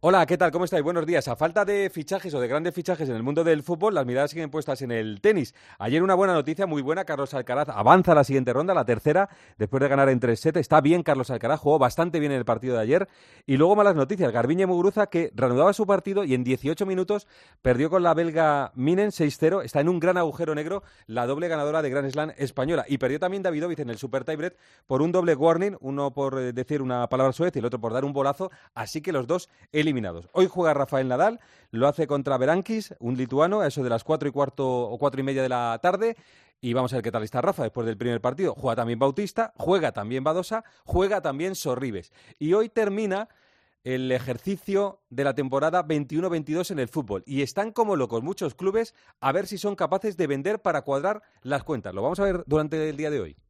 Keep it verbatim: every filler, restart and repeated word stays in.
Hola, ¿qué tal? ¿Cómo estáis? Buenos días. A falta de fichajes o de grandes fichajes en el mundo del fútbol, las miradas siguen puestas en el tenis. Ayer una buena noticia, muy buena. Carlos Alcaraz avanza a la siguiente ronda, la tercera, después de ganar en tres sets. Está bien Carlos Alcaraz, jugó bastante bien en el partido de ayer. Y luego malas noticias. Garbiñe Muguruza, que reanudaba su partido y en dieciocho minutos perdió con la belga Minen seis cero. Está en un gran agujero negro, la doble ganadora de Grand Slam española. Y perdió también Davidovich en el Super Tiebreak por un doble warning, uno por eh, decir una palabra suez y el otro por dar un bolazo. Así que los dos eliminados. Hoy juega Rafael Nadal, lo hace contra Berankis, un lituano, a eso de las cuatro y cuarto o cuatro y media de la tarde. Y vamos a ver qué tal está Rafa después del primer partido. Juega también Bautista, juega también Badosa, juega también Sorribes. Y hoy termina el ejercicio de la temporada veintiuno veintidós en el fútbol. Y están como locos muchos clubes a ver si son capaces de vender para cuadrar las cuentas. Lo vamos a ver durante el día de hoy.